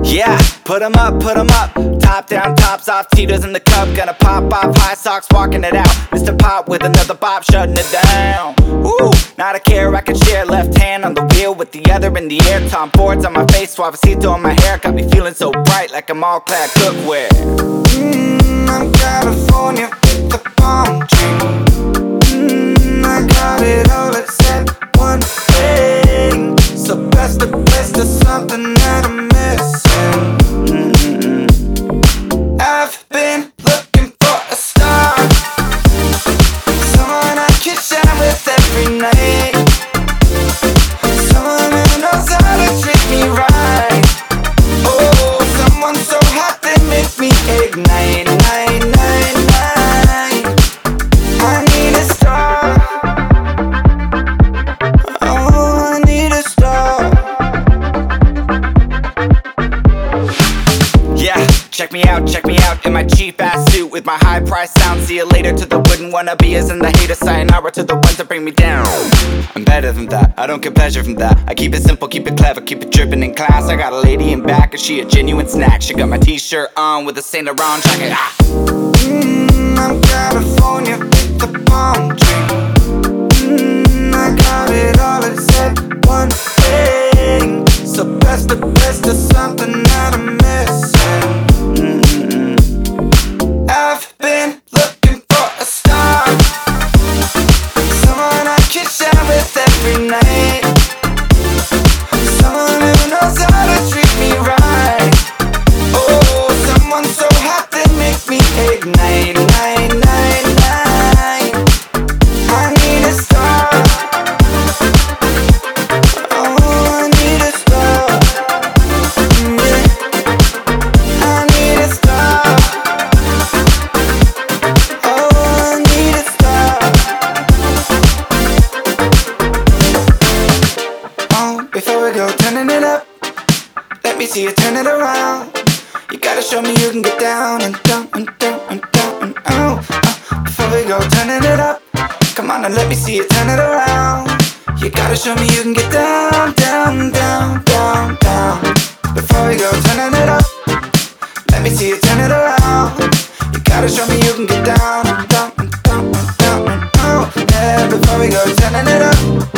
Yeah, put 'em up, put 'em up. Top down, tops off, Tito's in the cup. Gonna pop off, high socks, walking it out. Mr. Pop with another bop, shutting it down. Ooh, not a care I can share. Left hand on the wheel with the other in the air. Tom Ford's on my face, Suavecito on my hair. Got me feeling so bright like I'm all clad cookware. I'm California with the palm tree. I got it all except one thing. So best the best of something that I'm missing. I've been looking for a star, someone I can shine with every night, someone who knows how to treat me right. Oh, someone so hot they make me ignite. I need a star. Oh, I need a star. Yeah, check me out in my cheap ass suit with my high price sound. See you later to the wooden wannabes and the haters. Sayonara to the ones that bring me down. I'm better than that, I don't get pleasure from that. I keep it simple, keep it clever, keep it dripping in class. I got a lady in back and she a genuine snack. She got my t-shirt on with a Saint Laurent jacket. I'm California with the palm tree. I got it all except one thing. So best the best of something that I'm missing. I've been looking for a star, someone I can share with every night, someone who knows how to treat me right. Oh, someone so hot they make me ignite. I need a star. Oh, I need a star. Yeah. I need a star. Oh, I need a star. Oh, before we go turning it up, let me see you turn it around. You gotta show me you can get down and down and down and down and out. Before we go turning it up, come on and let me see you turn it around. You gotta show me you can get down, down, down, down, down. Before we go turning it up, let me see you turn it around. You gotta show me you can get down and down and down and down and out. Yeah, before we go turning it up.